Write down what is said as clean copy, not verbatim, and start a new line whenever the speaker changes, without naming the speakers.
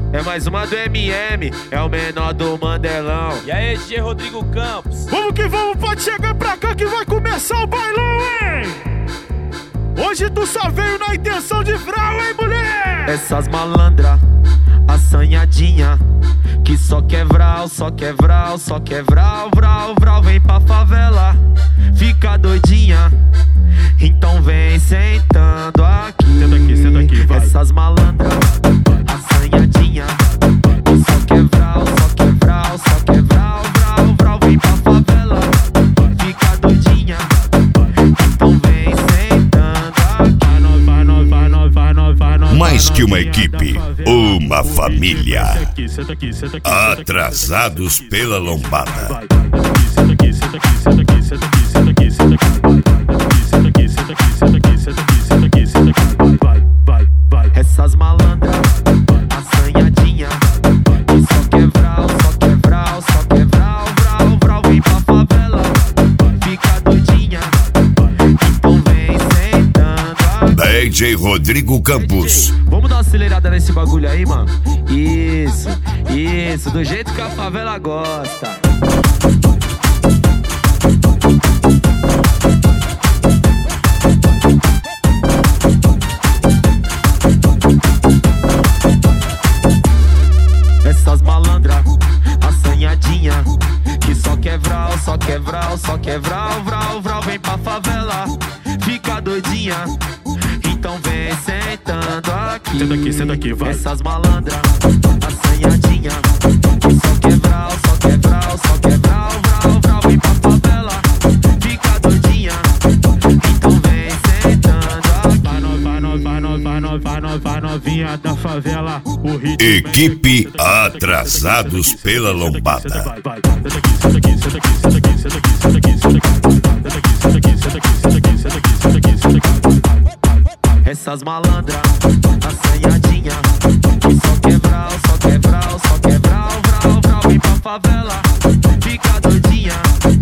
É mais uma do MM, é o menor do Mandelão.
E aí, DJ Rodrigo Campos?
Vamos que vamos, pode chegar pra cá que vai começar o bailão, hein? Hoje tu só veio na intenção de vral, hein, mulher?
Essas malandra, assanhadinha, que só quer vral, só quer vral, só quer vral, vral, vral. Vem pra favela, fica doidinha, então vem sentando aqui.
Senta aqui, vai.
Essas malandra, assanhadinha, que só quer vral, só quer vral, só quer vral, vral, vral. Vem pra favela, fica doidinha, então vem sentando aqui.
Mais que uma equipe, uma família. Atrasados pela lombada.
Essas malandras, assanhadinha, que só quer vral, só quer vral, só quer vral, vral, vral. Vem pra favela, fica doidinha, então vem sentando aqui.
DJ Rodrigo Campos.
Vamos dar uma acelerada nesse bagulho aí, mano? Isso, do jeito que a favela gosta. Essas malandra, assanhadinha, que só quer vral, só quer vral, só quer vral, vral, vral. Vem pra favela, fica doidinha, então vem sentando aqui.
Senta aqui, vai.
Essas malandra, assanhadinha, que só quer vral, só quer vral, só quer vral, vral, vral. Vem pra favela, fica doidinha, então vem sentando aqui.
Vai novinha da favela, o ritmo.
Equipe Atrasados pela lombada.
Essas malandra, assanhadinha, que só quer vral, só quer vral, só quer vral, vral, vral. Vem pra favela, fica doidinha,